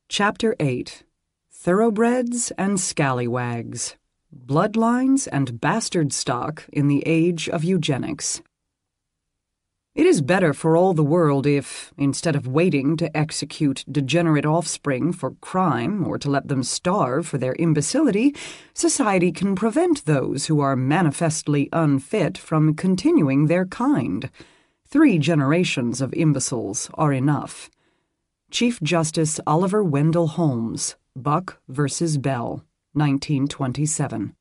Chapter 8. Thoroughbreds and Scallywags. Bloodlines and Bastard Stock in the Age of Eugenics. It is better for all the world if, instead of waiting to execute degenerate offspring for crime or to let them starve for their imbecility, society can prevent those who are manifestly unfit from continuing their kind. 3 generations of imbeciles are enough. Chief Justice Oliver Wendell Holmes, Buck v. Bell, 1927.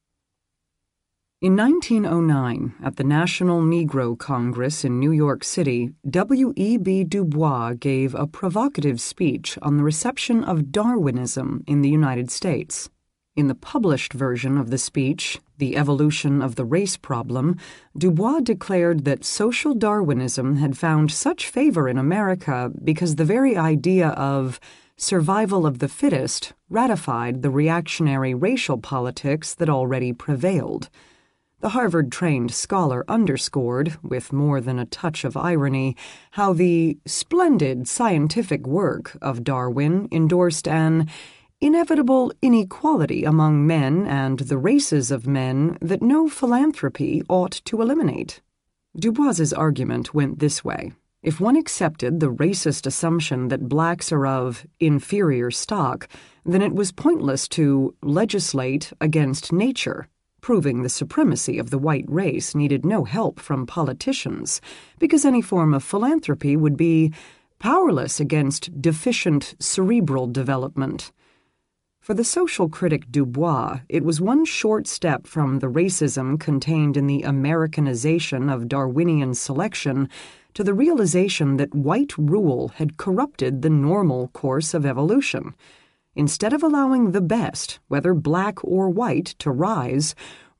In 1909, at the National Negro Congress in New York City, W.E.B. Du Bois gave a provocative speech on the reception of Darwinism in the United States. In the published version of the speech, The Evolution of the Race Problem, Du Bois declared that social Darwinism had found such favor in America because the very idea of survival of the fittest ratified the reactionary racial politics that already prevailed. The Harvard-trained scholar underscored, with more than a touch of irony, how the splendid scientific work of Darwin endorsed an inevitable inequality among men and the races of men that no philanthropy ought to eliminate. Du Bois's argument went this way. If one accepted the racist assumption that blacks are of inferior stock, then it was pointless to legislate against nature. Proving the supremacy of the white race needed no help from politicians, because any form of philanthropy would be powerless against deficient cerebral development. For the social critic Du Bois, it was one short step from the racism contained in the Americanization of Darwinian selection to the realization that white rule had corrupted the normal course of evolution. Instead of allowing the best, whether black or white, to rise,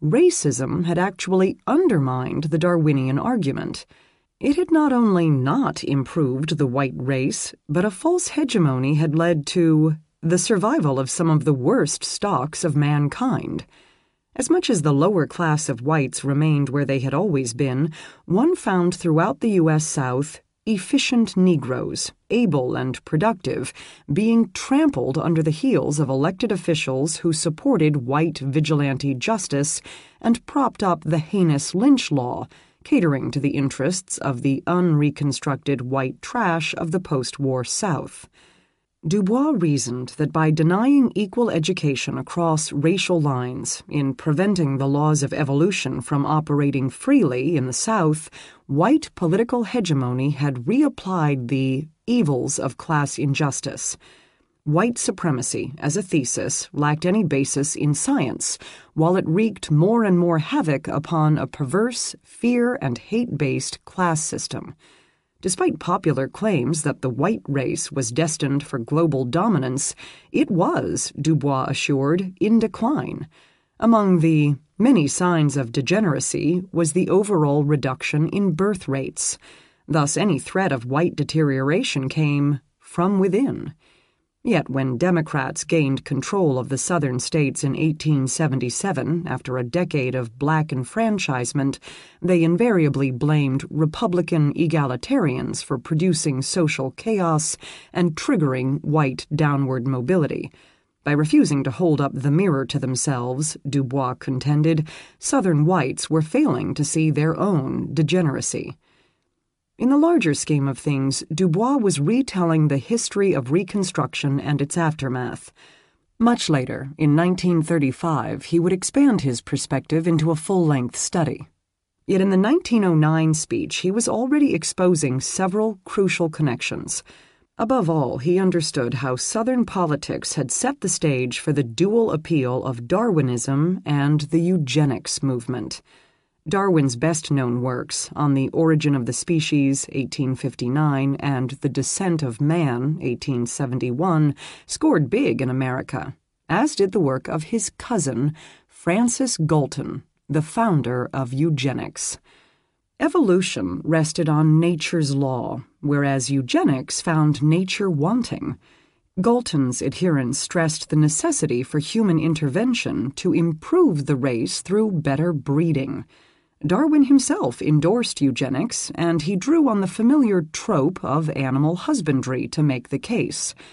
racism had actually undermined the Darwinian argument. It had not only not improved the white race, but a false hegemony had led to the survival of some of the worst stocks of mankind. As much as the lower class of whites remained where they had always been, one found throughout the U.S. South efficient Negroes, able and productive, being trampled under the heels of elected officials who supported white vigilante justice and propped up the heinous lynch law, catering to the interests of the unreconstructed white trash of the post-war South. Du Bois reasoned that by denying equal education across racial lines, in preventing the laws of evolution from operating freely in the South, white political hegemony had reapplied the evils of class injustice. White supremacy, as a thesis, lacked any basis in science, while it wreaked more and more havoc upon a perverse, fear and hate-based class system. Despite popular claims that the white race was destined for global dominance, it was, Du Bois assured, in decline. Among the many signs of degeneracy was the overall reduction in birth rates. Thus, any threat of white deterioration came from within. Yet when Democrats gained control of the southern states in 1877, after a decade of black enfranchisement, they invariably blamed Republican egalitarians for producing social chaos and triggering white downward mobility. By refusing to hold up the mirror to themselves, Du Bois contended, Southern whites were failing to see their own degeneracy. In the larger scheme of things, Du Bois was retelling the history of Reconstruction and its aftermath. Much later, in 1935, he would expand his perspective into a full-length study. Yet in the 1909 speech, he was already exposing several crucial connections. Above all, he understood how Southern politics had set the stage for the dual appeal of Darwinism and the eugenics movement. Darwin's best-known works, On the Origin of the Species, 1859, and The Descent of Man, 1871, scored big in America, as did the work of his cousin, Francis Galton, the founder of eugenics. Evolution rested on nature's law, whereas eugenics found nature wanting. Galton's adherents stressed the necessity for human intervention to improve the race through better breeding. Darwin himself endorsed eugenics, and he drew on the familiar trope of animal husbandry to make the case.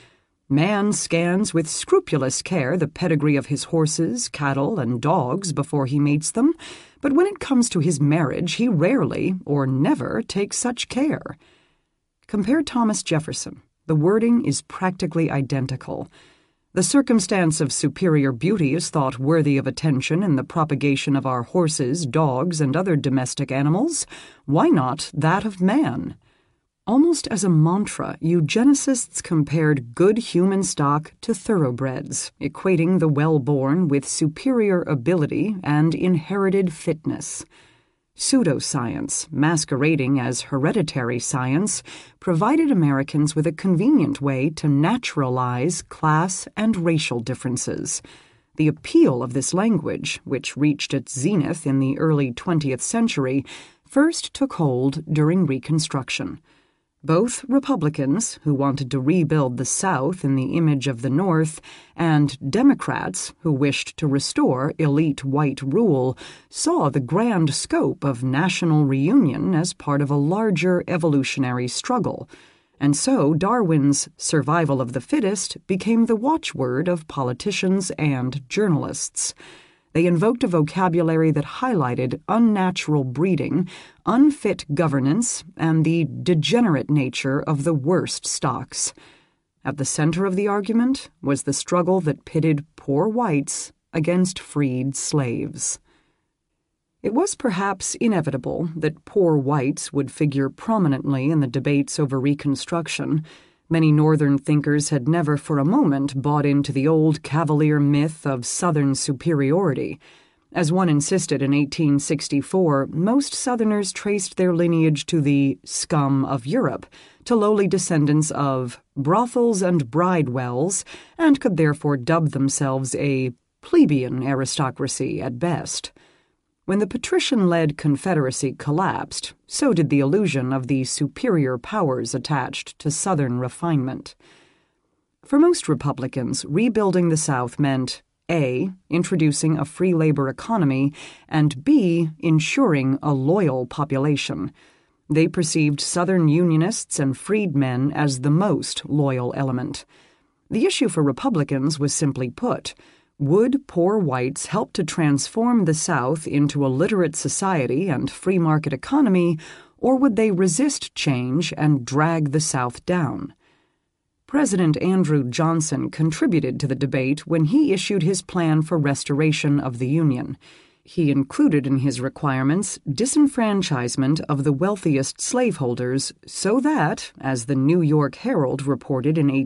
Man scans with scrupulous care the pedigree of his horses, cattle, and dogs before he mates them, but when it comes to his marriage, he rarely or never takes such care. Compare Thomas Jefferson. The wording is practically identical. The circumstance of superior beauty is thought worthy of attention in the propagation of our horses, dogs, and other domestic animals. Why not that of man? Almost as a mantra, eugenicists compared good human stock to thoroughbreds, equating the well-born with superior ability and inherited fitness. Pseudoscience, masquerading as hereditary science, provided Americans with a convenient way to naturalize class and racial differences. The appeal of this language, which reached its zenith in the early 20th century, first took hold during Reconstruction. Both Republicans, who wanted to rebuild the South in the image of the North, and Democrats, who wished to restore elite white rule, saw the grand scope of national reunion as part of a larger evolutionary struggle. And so Darwin's survival of the fittest became the watchword of politicians and journalists. They invoked a vocabulary that highlighted unnatural breeding, unfit governance, and the degenerate nature of the worst stocks. At the center of the argument was the struggle that pitted poor whites against freed slaves. It was perhaps inevitable that poor whites would figure prominently in the debates over Reconstruction. Many Northern thinkers had never for a moment bought into the old cavalier myth of Southern superiority. As one insisted in 1864, most Southerners traced their lineage to the scum of Europe, to lowly descendants of brothels and bridewells, and could therefore dub themselves a plebeian aristocracy at best. When the patrician-led Confederacy collapsed, so did the illusion of the superior powers attached to Southern refinement. For most Republicans, rebuilding the South meant A. introducing a free labor economy, and B. ensuring a loyal population. They perceived Southern Unionists and freedmen as the most loyal element. The issue for Republicans was simply put: would poor whites help to transform the South into a literate society and free market economy, or would they resist change and drag the South down? President Andrew Johnson contributed to the debate when he issued his plan for restoration of the Union. He included in his requirements disenfranchisement of the wealthiest slaveholders so that, as the New York Herald reported in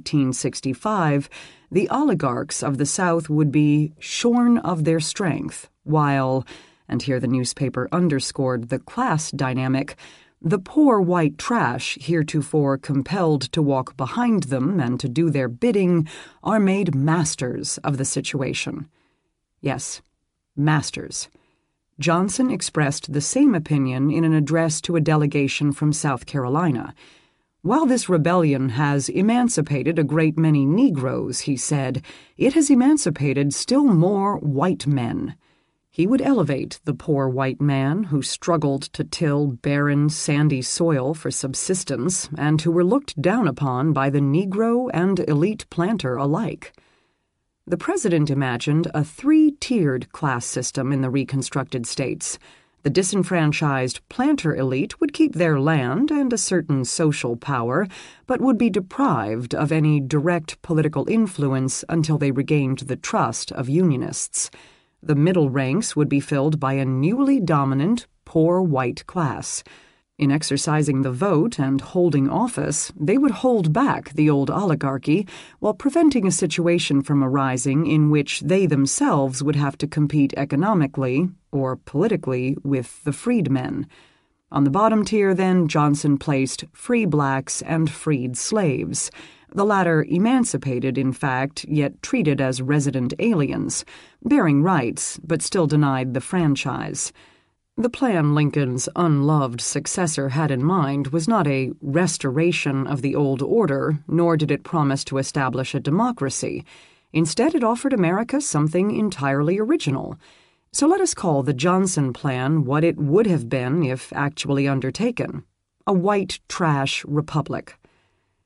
1865, the oligarchs of the South would be shorn of their strength, while, and here the newspaper underscored the class dynamic, the poor white trash, heretofore compelled to walk behind them and to do their bidding, are made masters of the situation. Yes, masters. Johnson expressed the same opinion in an address to a delegation from South Carolina. While this rebellion has emancipated a great many Negroes, he said, it has emancipated still more white men. He would elevate the poor white man who struggled to till barren, sandy soil for subsistence and who were looked down upon by the Negro and elite planter alike. The president imagined a three-tiered class system in the reconstructed states. The disenfranchised planter elite would keep their land and a certain social power, but would be deprived of any direct political influence until they regained the trust of Unionists. The middle ranks would be filled by a newly dominant, poor white class. In exercising the vote and holding office, they would hold back the old oligarchy while preventing a situation from arising in which they themselves would have to compete economically or politically with the freedmen. On the bottom tier, then, Johnson placed free blacks and freed slaves, the latter emancipated, in fact, yet treated as resident aliens, bearing rights but still denied the franchise. The plan Lincoln's unloved successor had in mind was not a restoration of the old order, nor did it promise to establish a democracy. Instead, it offered America something entirely original. So let us call the Johnson Plan what it would have been if actually undertaken: a white trash republic.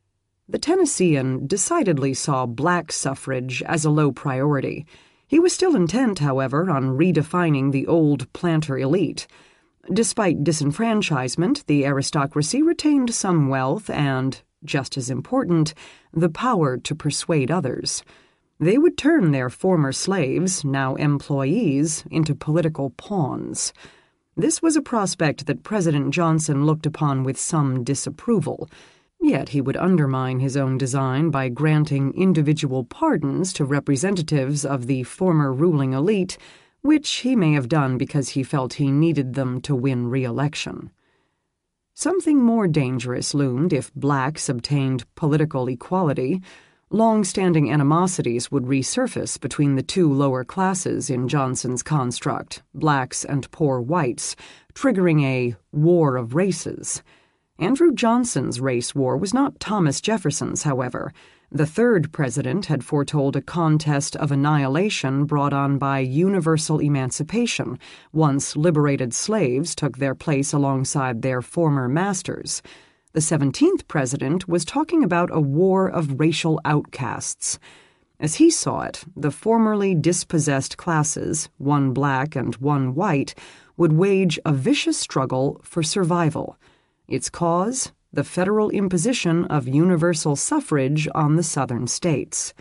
The Tennessean decidedly saw black suffrage as a low priority. He was still intent, however, on redefining the old planter elite. Despite disenfranchisement, the aristocracy retained some wealth and, just as important, the power to persuade others. They would turn their former slaves, now employees, into political pawns. This was a prospect that President Johnson looked upon with some disapproval. Yet he would undermine his own design by granting individual pardons to representatives of the former ruling elite, which he may have done because he felt he needed them to win re-election. Something more dangerous loomed if blacks obtained political equality. Long-standing animosities would resurface between the two lower classes in Johnson's construct, blacks and poor whites, triggering a war of races. Andrew Johnson's race war was not Thomas Jefferson's, however. The third president had foretold a contest of annihilation brought on by universal emancipation once liberated slaves took their place alongside their former masters. The 17th president was talking about a war of racial outcasts. As he saw it, the formerly dispossessed classes, one black and one white, would wage a vicious struggle for survival. Its cause? The federal imposition of universal suffrage on the southern states.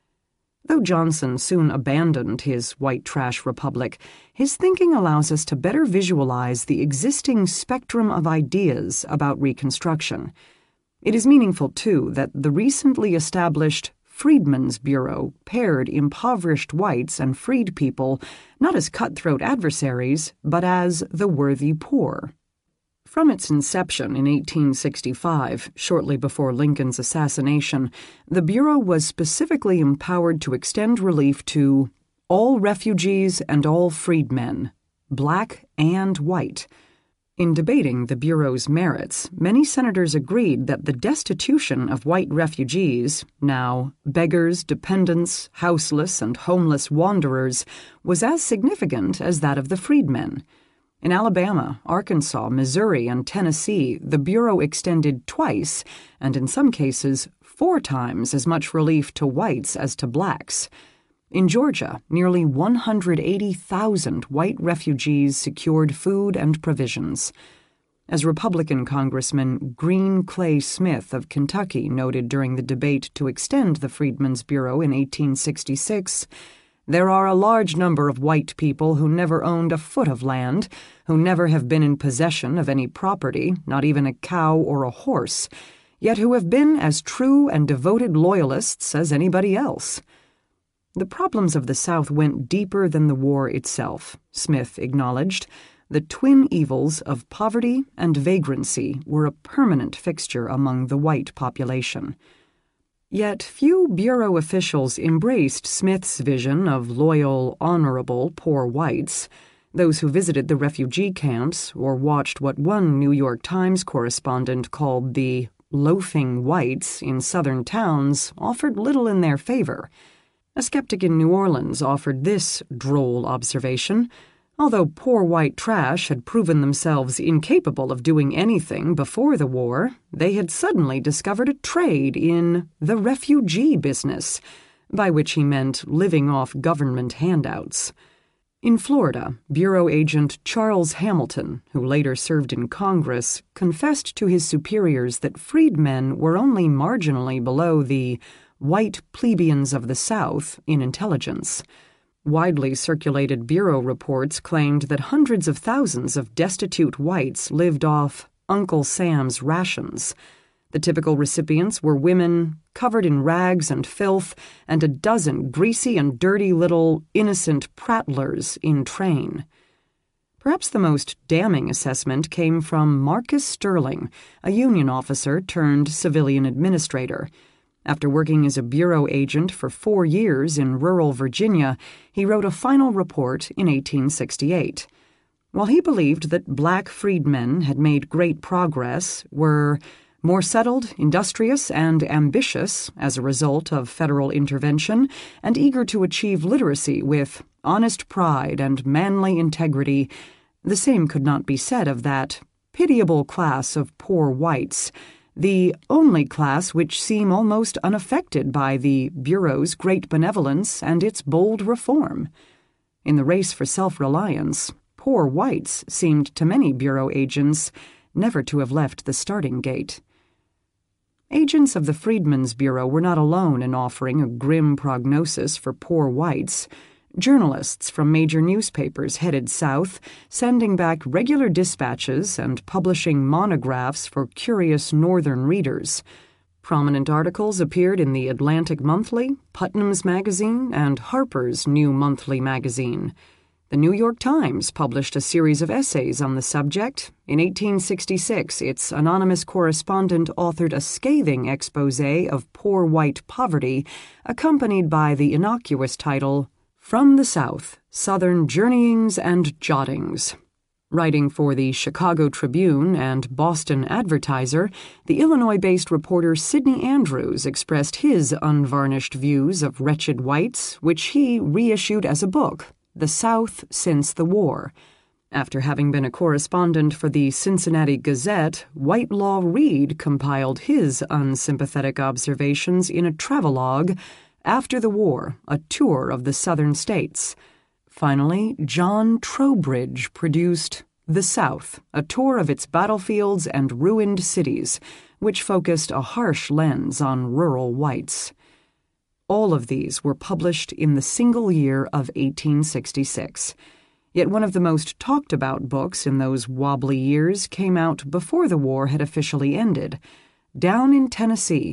Though Johnson soon abandoned his white trash republic, his thinking allows us to better visualize the existing spectrum of ideas about Reconstruction. It is meaningful, too, that the recently established Freedmen's Bureau paired impoverished whites and freed people not as cutthroat adversaries, but as the worthy poor. From its inception in 1865, shortly before Lincoln's assassination, the Bureau was specifically empowered to extend relief to all refugees and all freedmen, black and white. In debating the Bureau's merits, many senators agreed that the destitution of white refugees, now beggars, dependents, houseless, and homeless wanderers, was as significant as that of the freedmen. In Alabama, Arkansas, Missouri, and Tennessee, the Bureau extended twice, and in some cases 4 times as much relief to whites as to blacks. In Georgia, nearly 180,000 white refugees secured food and provisions. As Republican Congressman Green Clay Smith of Kentucky noted during the debate to extend the Freedmen's Bureau in 1866, there are a large number of white people who never owned a foot of land, who never have been in possession of any property, not even a cow or a horse, yet who have been as true and devoted loyalists as anybody else. The problems of the South went deeper than the war itself, Smith acknowledged. The twin evils of poverty and vagrancy were a permanent fixture among the white population. Yet few Bureau officials embraced Smith's vision of loyal, honorable poor whites. Those who visited the refugee camps or watched what one New York Times correspondent called the loafing whites in southern towns offered little in their favor. A skeptic in New Orleans offered this droll observation: although poor white trash had proven themselves incapable of doing anything before the war, they had suddenly discovered a trade in the refugee business, by which he meant living off government handouts. In Florida, Bureau agent Charles Hamilton, who later served in Congress, confessed to his superiors that freedmen were only marginally below the white plebeians of the South in intelligence. Widely circulated Bureau reports claimed that hundreds of thousands of destitute whites lived off Uncle Sam's rations. The typical recipients were women covered in rags and filth and a dozen greasy and dirty little innocent prattlers in train. Perhaps the most damning assessment came from Marcus Sterling, a Union officer turned civilian administrator. After working as a Bureau agent for 4 years in rural Virginia, he wrote a final report in 1868. While he believed that black freedmen had made great progress, were more settled, industrious, and ambitious as a result of federal intervention, and eager to achieve literacy with honest pride and manly integrity, the same could not be said of that pitiable class of poor whites. the only class which seem almost unaffected by the Bureau's great benevolence and its bold reform. In the race for self-reliance, poor whites seemed to many Bureau agents never to have left the starting gate. Agents of the Freedmen's Bureau were not alone in offering a grim prognosis for poor whites. Journalists from major newspapers headed south, sending back regular dispatches and publishing monographs for curious northern readers. Prominent articles appeared in the Atlantic Monthly, Putnam's Magazine, and Harper's New Monthly Magazine. The New York Times published a series of essays on the subject. In 1866, its anonymous correspondent authored a scathing exposé of poor white poverty, accompanied by the innocuous title, From the South, Southern Journeyings and Jottings. Writing for the Chicago Tribune and Boston Advertiser, the Illinois-based reporter Sidney Andrews expressed his unvarnished views of wretched whites, which he reissued as a book, The South Since the War. After having been a correspondent for the Cincinnati Gazette, Whitelaw Reid compiled his unsympathetic observations in a travelogue, After the War, a Tour of the Southern States. Finally, John Trowbridge produced The South, a tour of its battlefields and ruined cities, which focused a harsh lens on rural whites. All of these were published in the single year of 1866. Yet one of the most talked-about books in those wobbly years came out before the war had officially ended. Down in Tennessee,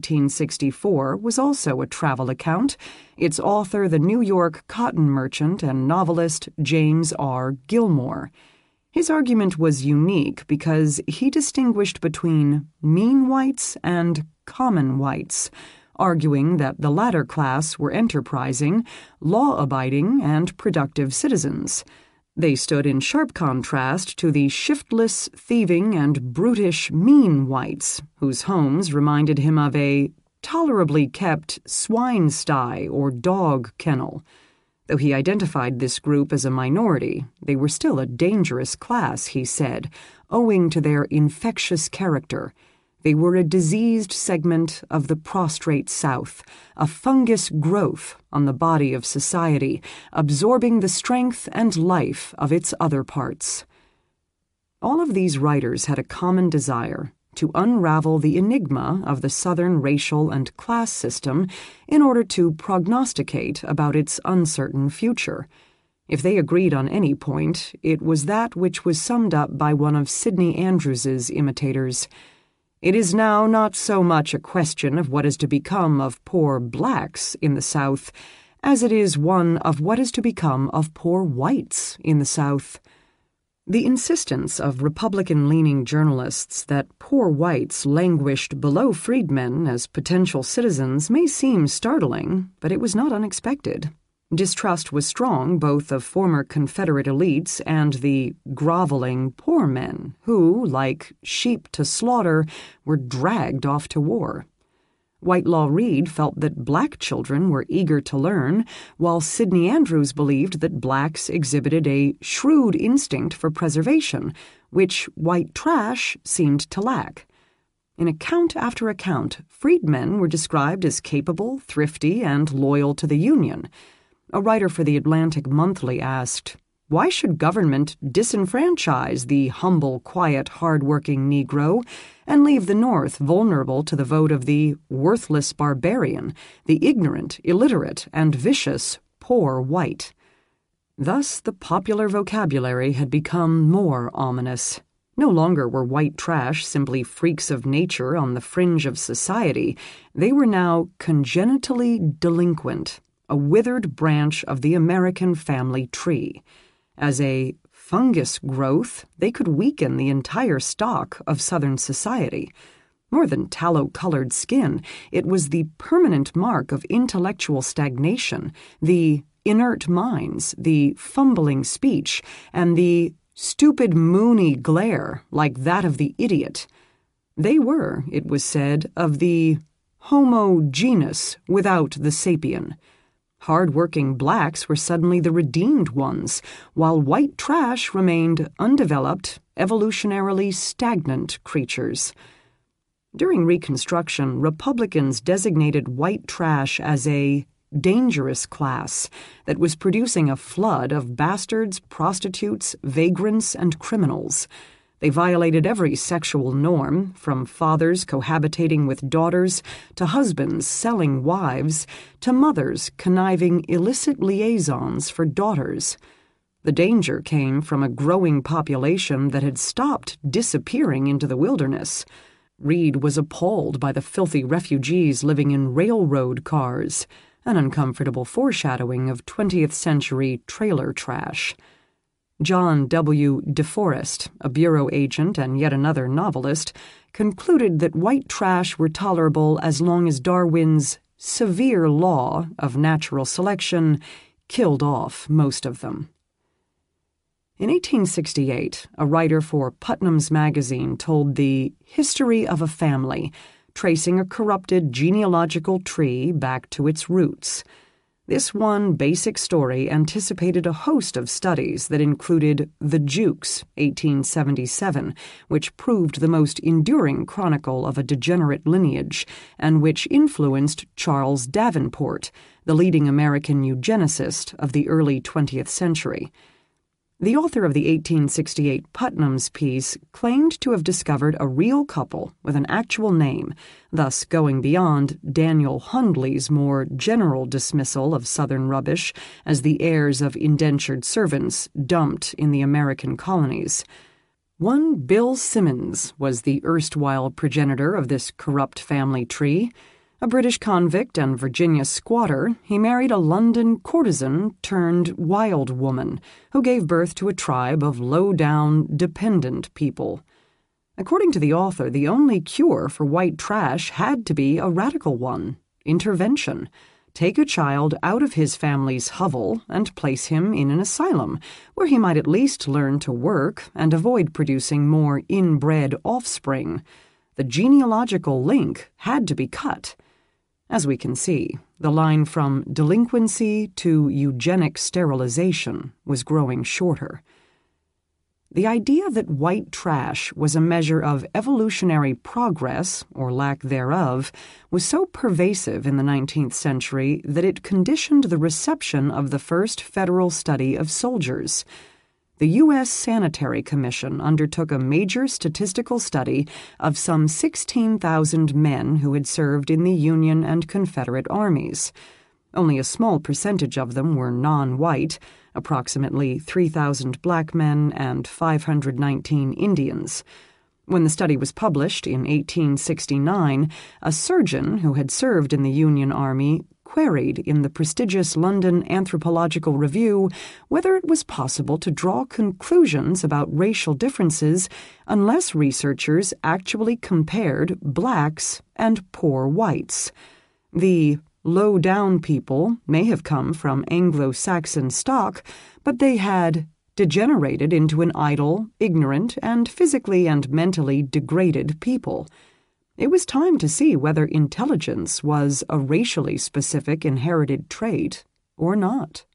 1864, was also a travel account, its author the New York cotton merchant and novelist James R. Gilmore. His argument was unique because he distinguished between mean whites and common whites, arguing that the latter class were enterprising, law-abiding, and productive citizens. They stood in sharp contrast to the shiftless, thieving, and brutish mean whites, whose homes reminded him of a tolerably kept swine sty or dog kennel. Though he identified this group as a minority, they were still a dangerous class, he said, owing to their infectious character. They were a diseased segment of the prostrate South, a fungus growth on the body of society, absorbing the strength and life of its other parts. All of these writers had a common desire: to unravel the enigma of the Southern racial and class system in order to prognosticate about its uncertain future. If they agreed on any point, it was that which was summed up by one of Sidney Andrews's imitators. It is now not so much a question of what is to become of poor blacks in the South as it is one of what is to become of poor whites in the South. The insistence of Republican-leaning journalists that poor whites languished below freedmen as potential citizens may seem startling, but it was not unexpected. Distrust was strong both of former Confederate elites and the groveling poor men who, like sheep to slaughter, were dragged off to war. Whitelaw Reid felt that black children were eager to learn, while Sidney Andrews believed that blacks exhibited a shrewd instinct for preservation, which white trash seemed to lack. In account after account, freedmen were described as capable, thrifty, and loyal to the Union. A writer for the Atlantic Monthly asked, "Why should government disenfranchise the humble, quiet, hard-working Negro and leave the North vulnerable to the vote of the worthless barbarian, the ignorant, illiterate, and vicious poor white?" Thus the popular vocabulary had become more ominous. No longer were white trash simply freaks of nature on the fringe of society. They were now congenitally delinquent, a withered branch of the American family tree. As a fungus growth, they could weaken the entire stock of Southern society. More than tallow-colored skin, it was the permanent mark of intellectual stagnation, the inert minds, the fumbling speech, and the stupid moony glare like that of the idiot. They were, it was said, of the homo genus without the sapien. Hard-working blacks were suddenly the redeemed ones, while white trash remained undeveloped, evolutionarily stagnant creatures. During Reconstruction, Republicans designated white trash as a dangerous class that was producing a flood of bastards, prostitutes, vagrants, and criminals. They violated every sexual norm, from fathers cohabitating with daughters, to husbands selling wives, to mothers conniving illicit liaisons for daughters. The danger came from a growing population that had stopped disappearing into the wilderness. Reed was appalled by the filthy refugees living in railroad cars, an uncomfortable foreshadowing of 20th century trailer trash. John W. DeForest, a bureau agent and yet another novelist, concluded that white trash were tolerable as long as Darwin's severe law of natural selection killed off most of them. In 1868, a writer for Putnam's Magazine told the history of a family, tracing a corrupted genealogical tree back to its roots. This one basic story anticipated a host of studies that included The Jukes, 1877, which proved the most enduring chronicle of a degenerate lineage, and which influenced Charles Davenport, the leading American eugenicist of the early 20th century. The author of the 1868 Putnam's piece claimed to have discovered a real couple with an actual name, thus going beyond Daniel Hundley's more general dismissal of Southern rubbish as the heirs of indentured servants dumped in the American colonies. One Bill Simmons was the erstwhile progenitor of this corrupt family tree. A British convict and Virginia squatter, he married a London courtesan turned wild woman who gave birth to a tribe of low-down, dependent people. According to the author, the only cure for white trash had to be a radical one: intervention. Take a child out of his family's hovel and place him in an asylum, where he might at least learn to work and avoid producing more inbred offspring. The genealogical link had to be cut. As we can see, the line from delinquency to eugenic sterilization was growing shorter. The idea that white trash was a measure of evolutionary progress, or lack thereof, was so pervasive in the 19th century that it conditioned the reception of the first federal study of soldiers. The U.S. Sanitary Commission undertook a major statistical study of some 16,000 men who had served in the Union and Confederate armies. Only a small percentage of them were non-white, approximately 3,000 black men and 519 Indians. When the study was published in 1869, a surgeon who had served in the Union Army queried in the prestigious London Anthropological Review whether it was possible to draw conclusions about racial differences unless researchers actually compared blacks and poor whites. The low-down people may have come from Anglo-Saxon stock, but they had degenerated into an idle, ignorant, and physically and mentally degraded people. It was time to see whether intelligence was a racially specific inherited trait or not.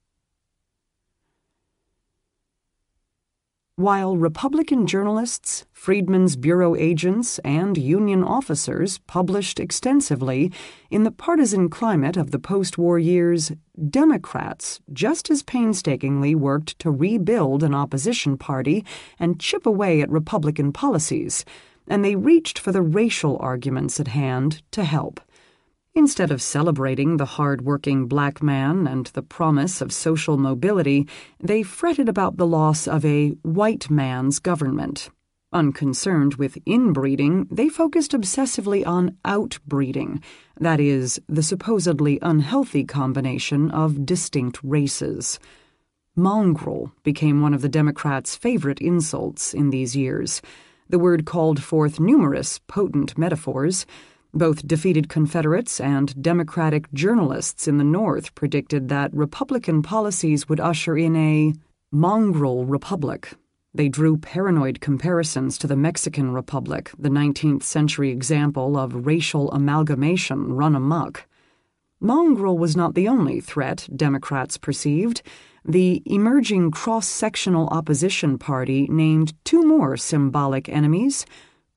While Republican journalists, Freedmen's Bureau agents, and Union officers published extensively, in the partisan climate of the post-war years, Democrats just as painstakingly worked to rebuild an opposition party and chip away at Republican policies, and they reached for the racial arguments at hand to help. Instead of celebrating the hard-working black man and the promise of social mobility, they fretted about the loss of a white man's government. Unconcerned with inbreeding, they focused obsessively on outbreeding, that is, the supposedly unhealthy combination of distinct races. Mongrel became one of the Democrats' favorite insults in these years. The word called forth numerous potent metaphors. Both defeated Confederates and Democratic journalists in the North predicted that Republican policies would usher in a mongrel republic. They drew paranoid comparisons to the Mexican Republic, the 19th century example of racial amalgamation run amok. Mongrel was not the only threat Democrats perceived. The emerging cross-sectional opposition party named two more symbolic enemies: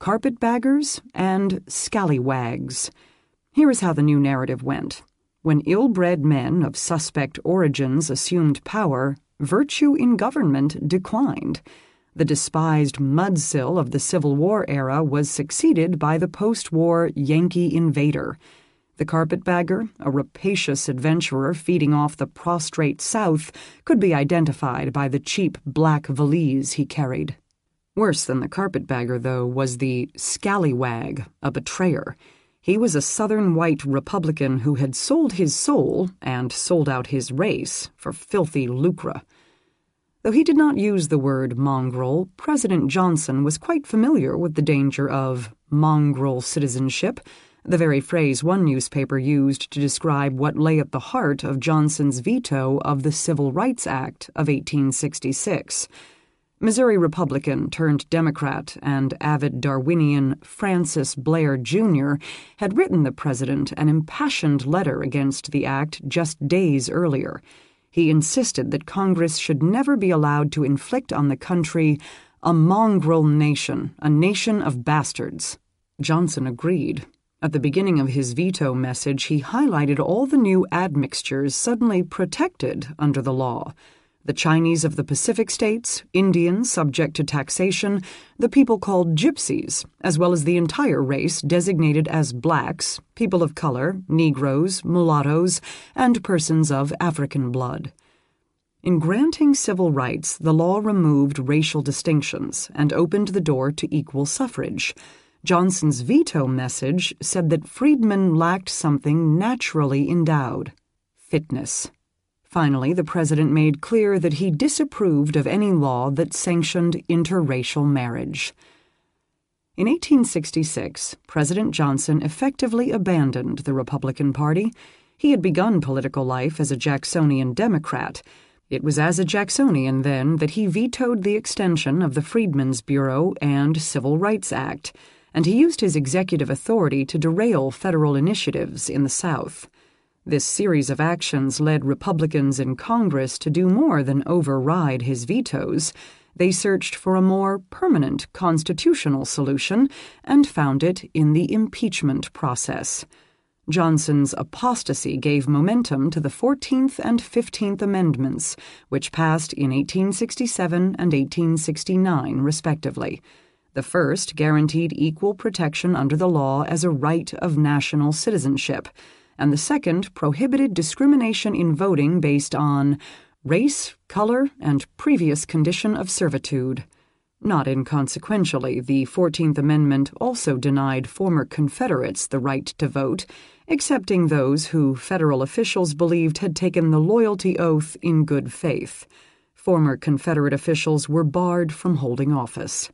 carpetbaggers, and scallywags. Here is how the new narrative went. When ill-bred men of suspect origins assumed power, virtue in government declined. The despised mudsill of the Civil War era was succeeded by the post-war Yankee invader. The carpetbagger, a rapacious adventurer feeding off the prostrate South, could be identified by the cheap black valise he carried. Worse than the carpetbagger, though, was the scallywag, a betrayer. He was a Southern white Republican who had sold his soul and sold out his race for filthy lucre. Though he did not use the word mongrel, President Johnson was quite familiar with the danger of mongrel citizenship, the very phrase one newspaper used to describe what lay at the heart of Johnson's veto of the Civil Rights Act of 1866. Missouri Republican turned Democrat and avid Darwinian Francis Blair, Jr. had written the president an impassioned letter against the act just days earlier. He insisted that Congress should never be allowed to inflict on the country a mongrel nation, a nation of bastards. Johnson agreed. At the beginning of his veto message, he highlighted all the new admixtures suddenly protected under the law. The Chinese of the Pacific states, Indians subject to taxation, the people called gypsies, as well as the entire race designated as blacks, people of color, Negroes, mulattoes, and persons of African blood. In granting civil rights, the law removed racial distinctions and opened the door to equal suffrage. Johnson's veto message said that freedmen lacked something naturally endowed: fitness. Finally, the president made clear that he disapproved of any law that sanctioned interracial marriage. In 1866, President Johnson effectively abandoned the Republican Party. He had begun political life as a Jacksonian Democrat. It was as a Jacksonian, then, that he vetoed the extension of the Freedmen's Bureau and Civil Rights Act, and he used his executive authority to derail federal initiatives in the South. This series of actions led Republicans in Congress to do more than override his vetoes. They searched for a more permanent constitutional solution and found it in the impeachment process. Johnson's apostasy gave momentum to the 14th and 15th Amendments, which passed in 1867 and 1869, respectively. The first guaranteed equal protection under the law as a right of national citizenship, and the second prohibited discrimination in voting based on race, color, and previous condition of servitude. Not inconsequentially, the 14th Amendment also denied former Confederates the right to vote, excepting those who federal officials believed had taken the loyalty oath in good faith. Former Confederate officials were barred from holding office.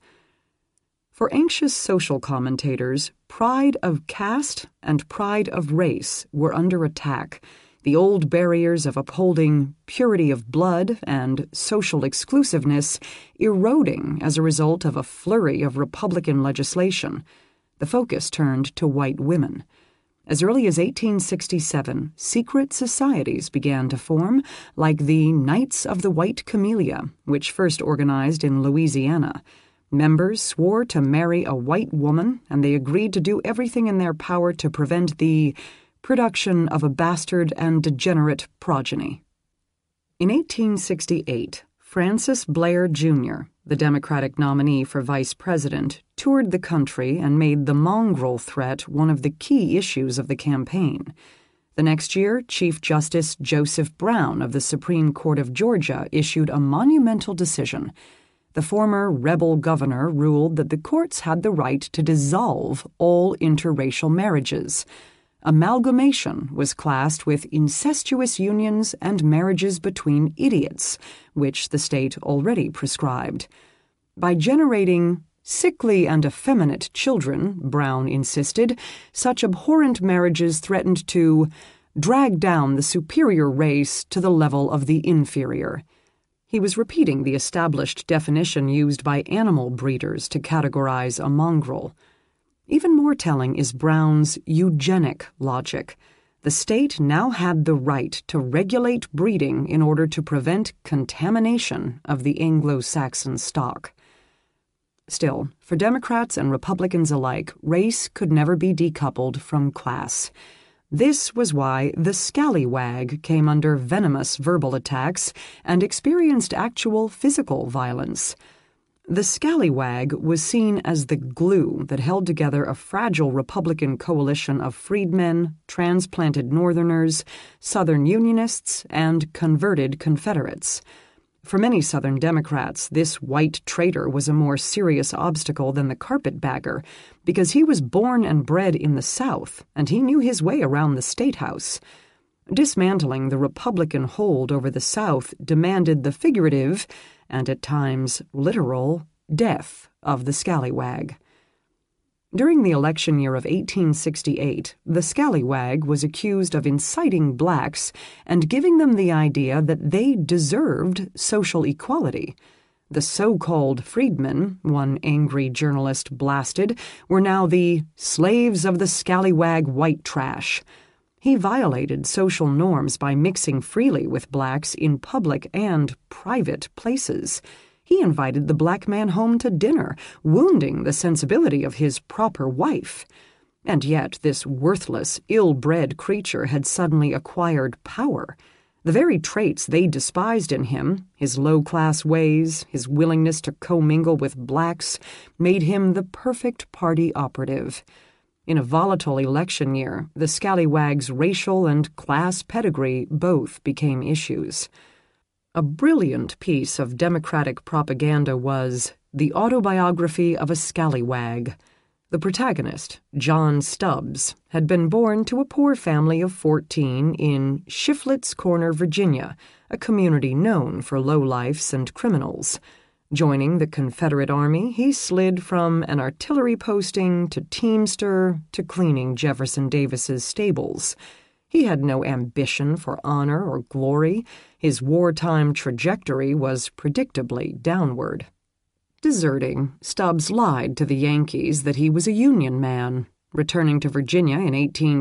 For anxious social commentators, pride of caste and pride of race were under attack, the old barriers of upholding purity of blood and social exclusiveness eroding as a result of a flurry of Republican legislation. The focus turned to white women. As early as 1867, secret societies began to form, like the Knights of the White Camellia, which first organized in Louisiana. Members swore to marry a white woman, and they agreed to do everything in their power to prevent the production of a bastard and degenerate progeny. In 1868, Francis Blair, Jr., the Democratic nominee for vice president, toured the country and made the mongrel threat one of the key issues of the campaign. The next year, Chief Justice Joseph Brown of the Supreme Court of Georgia issued a monumental decision. The former rebel governor ruled that the courts had the right to dissolve all interracial marriages. Amalgamation was classed with incestuous unions and marriages between idiots, which the state already prescribed. By generating sickly and effeminate children, Brown insisted, such abhorrent marriages threatened to drag down the superior race to the level of the inferior. He was repeating the established definition used by animal breeders to categorize a mongrel. Even more telling is Brown's eugenic logic. The state now had the right to regulate breeding in order to prevent contamination of the Anglo-Saxon stock. Still, for Democrats and Republicans alike, race could never be decoupled from class. This was why the scallywag came under venomous verbal attacks and experienced actual physical violence. The scallywag was seen as the glue that held together a fragile Republican coalition of freedmen, transplanted Northerners, Southern Unionists, and converted Confederates. For many Southern Democrats, this white traitor was a more serious obstacle than the carpetbagger because he was born and bred in the South, and he knew his way around the State House. Dismantling the Republican hold over the South demanded the figurative, and at times literal, death of the scallywag. During the election year of 1868, the scallywag was accused of inciting blacks and giving them the idea that they deserved social equality. The so-called freedmen, one angry journalist blasted, were now the slaves of the scallywag white trash. He violated social norms by mixing freely with blacks in public and private places. He invited the black man home to dinner, wounding the sensibility of his proper wife. And yet this worthless, ill-bred creature had suddenly acquired power. The very traits they despised in him, his low-class ways, his willingness to commingle with blacks, made him the perfect party operative. In a volatile election year, the scallywag's racial and class pedigree both became issues. A brilliant piece of Democratic propaganda was The Autobiography of a Scallywag. The protagonist, John Stubbs, had been born to a poor family of 14 in Shiflets Corner, Virginia, a community known for lowlifes and criminals. Joining the Confederate Army, he slid from an artillery posting to teamster to cleaning Jefferson Davis's stables. He had no ambition for honor or glory. His wartime trajectory was predictably downward. Deserting, Stubbs lied to the Yankees that he was a Union man. Returning to Virginia in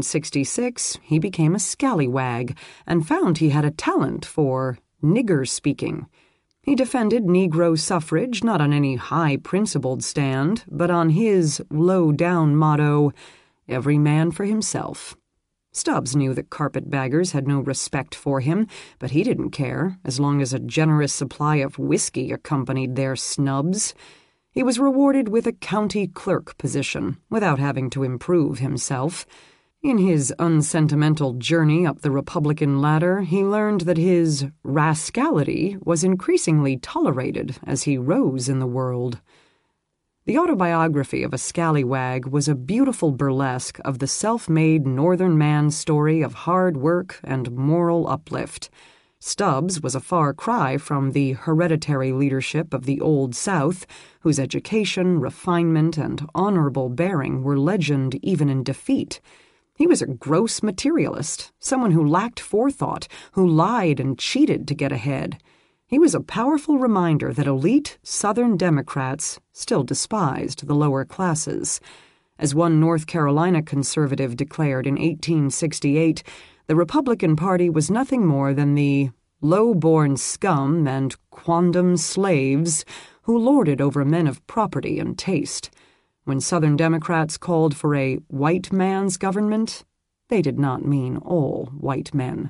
1866, he became a scallywag and found he had a talent for nigger-speaking. He defended Negro suffrage not on any high-principled stand, but on his low-down motto, "Every man for himself." Stubbs knew that carpetbaggers had no respect for him, but he didn't care, as long as a generous supply of whiskey accompanied their snubs. He was rewarded with a county clerk position, without having to improve himself. In his unsentimental journey up the Republican ladder, he learned that his rascality was increasingly tolerated as he rose in the world. The Autobiography of a Scallywag was a beautiful burlesque of the self-made Northern man's story of hard work and moral uplift. Stubbs was a far cry from the hereditary leadership of the Old South, whose education, refinement, and honorable bearing were legend even in defeat. He was a gross materialist, someone who lacked forethought, who lied and cheated to get ahead. He was a powerful reminder that elite Southern Democrats still despised the lower classes. As one North Carolina conservative declared in 1868, the Republican Party was nothing more than the low-born scum and quondam slaves who lorded over men of property and taste. When Southern Democrats called for a white man's government, they did not mean all white men.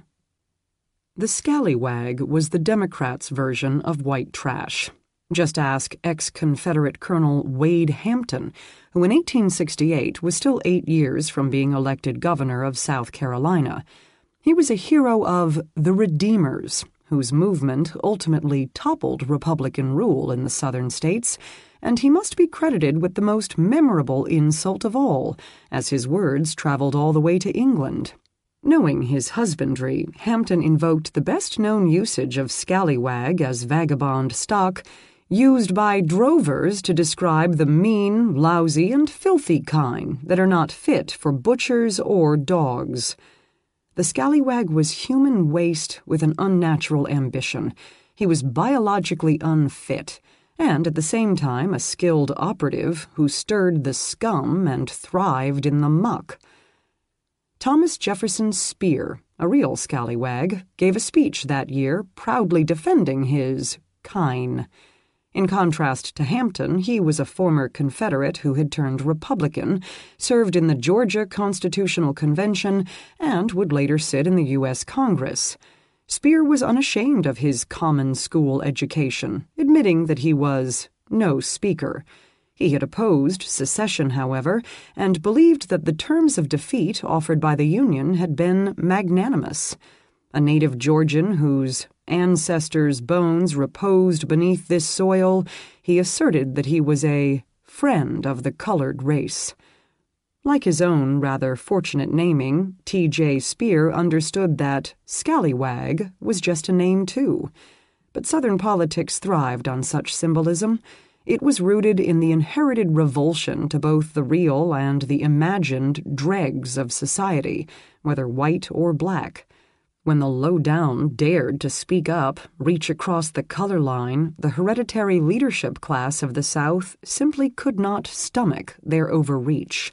The scallywag was the Democrats' version of white trash. Just ask ex-Confederate Colonel Wade Hampton, who in 1868 was still 8 years from being elected governor of South Carolina. He was a hero of the Redeemers, whose movement ultimately toppled Republican rule in the southern states, and he must be credited with the most memorable insult of all, as his words traveled all the way to England. Knowing his husbandry, Hampton invoked the best-known usage of scallywag as vagabond stock, used by drovers to describe the mean, lousy, and filthy kind that are not fit for butchers or dogs. The scallywag was human waste with an unnatural ambition. He was biologically unfit, and at the same time a skilled operative who stirred the scum and thrived in the muck. Thomas Jefferson Speer, a real scallywag, gave a speech that year proudly defending his kine. In contrast to Hampton, he was a former Confederate who had turned Republican, served in the Georgia Constitutional Convention, and would later sit in the U.S. Congress. Speer was unashamed of his common school education, admitting that he was no speaker. He had opposed secession, however, and believed that the terms of defeat offered by the Union had been magnanimous. A native Georgian whose ancestors' bones reposed beneath this soil, he asserted that he was a friend of the colored race. Like his own rather fortunate naming, T.J. Speer understood that scallywag was just a name too. But Southern politics thrived on such symbolism. It was rooted in the inherited revulsion to both the real and the imagined dregs of society, whether white or black. When the low-down dared to speak up, reach across the color line, the hereditary leadership class of the South simply could not stomach their overreach.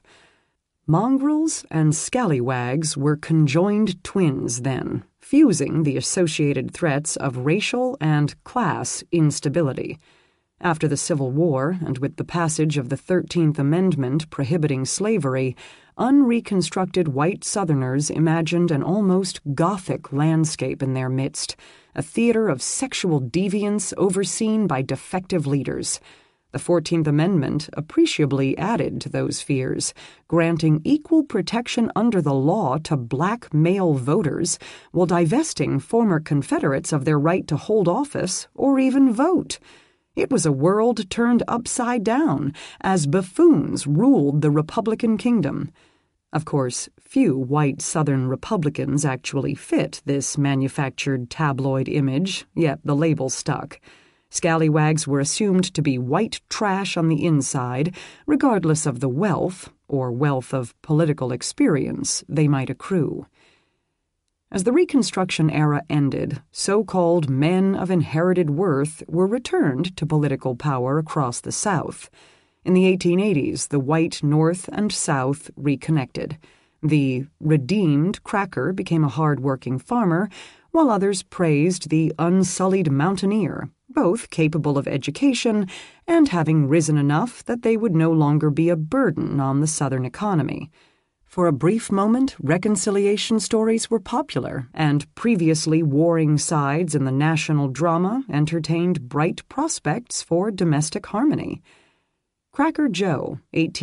Mongrels and scallywags were conjoined twins then, fusing the associated threats of racial and class instability. After the Civil War, and with the passage of the 13th Amendment prohibiting slavery, unreconstructed white Southerners imagined an almost Gothic landscape in their midst, a theater of sexual deviance overseen by defective leaders. The 14th Amendment appreciably added to those fears, granting equal protection under the law to black male voters while divesting former Confederates of their right to hold office or even vote. It was a world turned upside down as buffoons ruled the Republican kingdom. Of course, few white Southern Republicans actually fit this manufactured tabloid image, yet the label stuck. Scallywags were assumed to be white trash on the inside, regardless of the wealth, or wealth of political experience, they might accrue. As the Reconstruction era ended, so-called men of inherited worth were returned to political power across the South. In the 1880s, the white North and South reconnected. The redeemed Cracker became a hard-working farmer, while others praised the unsullied mountaineer, both capable of education and having risen enough that they would no longer be a burden on the Southern economy. For a brief moment, reconciliation stories were popular, and previously warring sides in the national drama entertained bright prospects for domestic harmony. Cracker Joe,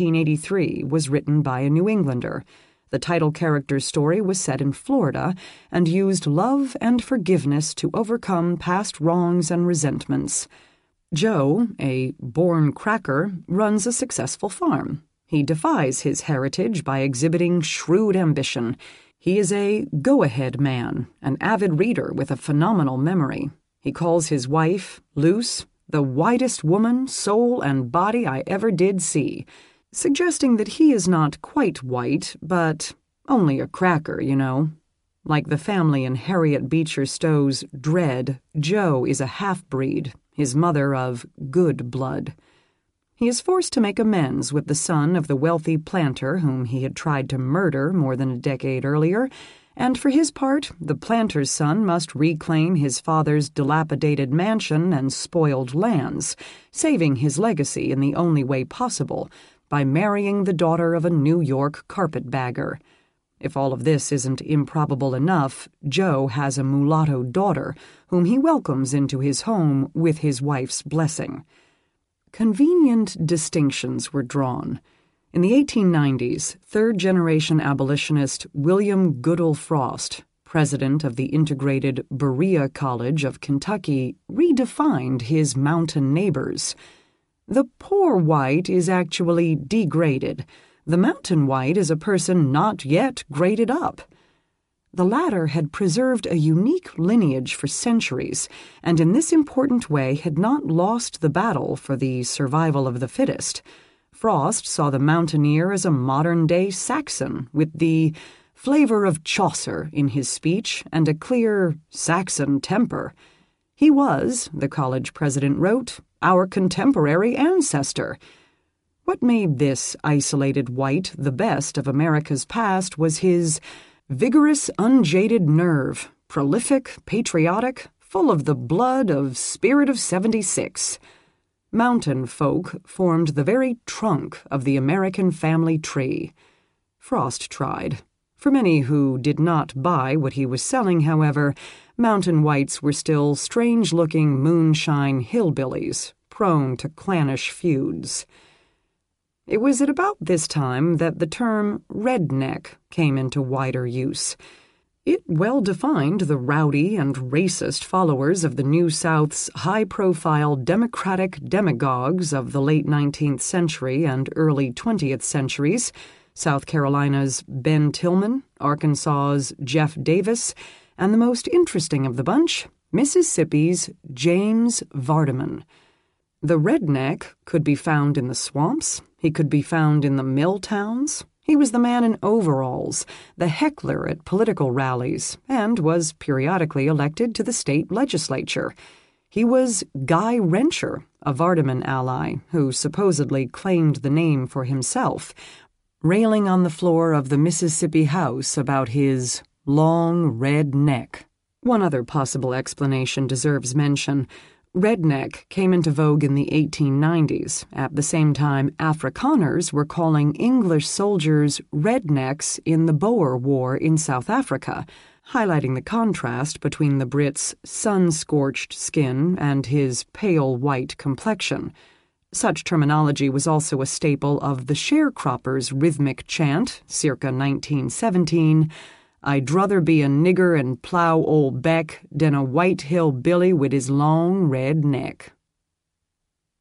1883, was written by a New Englander. The title character's story was set in Florida and used love and forgiveness to overcome past wrongs and resentments. Joe, a born cracker, runs a successful farm. He defies his heritage by exhibiting shrewd ambition. He is a go-ahead man, an avid reader with a phenomenal memory. He calls his wife, Luce, the whitest woman, soul, and body I ever did see, suggesting that he is not quite white, but only a cracker, you know. Like the family in Harriet Beecher Stowe's Dread, Joe is a half-breed, his mother of good blood. He is forced to make amends with the son of the wealthy planter whom he had tried to murder more than a decade earlier, and for his part, the planter's son must reclaim his father's dilapidated mansion and spoiled lands, saving his legacy in the only way possible, by marrying the daughter of a New York carpetbagger. If all of this isn't improbable enough, Joe has a mulatto daughter, whom he welcomes into his home with his wife's blessing. Convenient distinctions were drawn. In the 1890s, third-generation abolitionist William Goodell Frost, president of the integrated Berea College of Kentucky, redefined his mountain neighbors. The poor white is actually degraded. The mountain white is a person not yet graded up. The latter had preserved a unique lineage for centuries, and in this important way had not lost the battle for the survival of the fittest. Frost saw the mountaineer as a modern-day Saxon, with the flavor of Chaucer in his speech and a clear Saxon temper. He was, the college president wrote, our contemporary ancestor. What made this isolated white the best of America's past was his vigorous, unjaded nerve, prolific, patriotic, full of the blood of Spirit of '76. Mountain folk formed the very trunk of the American family tree. Frost tried. For many who did not buy what he was selling, however, mountain whites were still strange-looking moonshine hillbillies, prone to clannish feuds. It was at about this time that the term redneck came into wider use. It well defined the rowdy and racist followers of the New South's high-profile Democratic demagogues of the late 19th century and early 20th centuries, South Carolina's Ben Tillman, Arkansas's Jeff Davis, and the most interesting of the bunch, Mississippi's James Vardaman. The redneck could be found in the swamps, he could be found in the mill towns. He was the man in overalls, the heckler at political rallies, and was periodically elected to the state legislature. He was Guy Rencher, a Vardaman ally, who supposedly claimed the name for himself, railing on the floor of the Mississippi House about his long red neck. One other possible explanation deserves mention. Redneck came into vogue in the 1890s, at the same time Afrikaners were calling English soldiers rednecks in the Boer War in South Africa, highlighting the contrast between the Brit's sun-scorched skin and his pale white complexion. Such terminology was also a staple of the sharecroppers' rhythmic chant, circa 1917, "I'd druther be a nigger and plow old Beck den a white hillbilly wid his long red neck."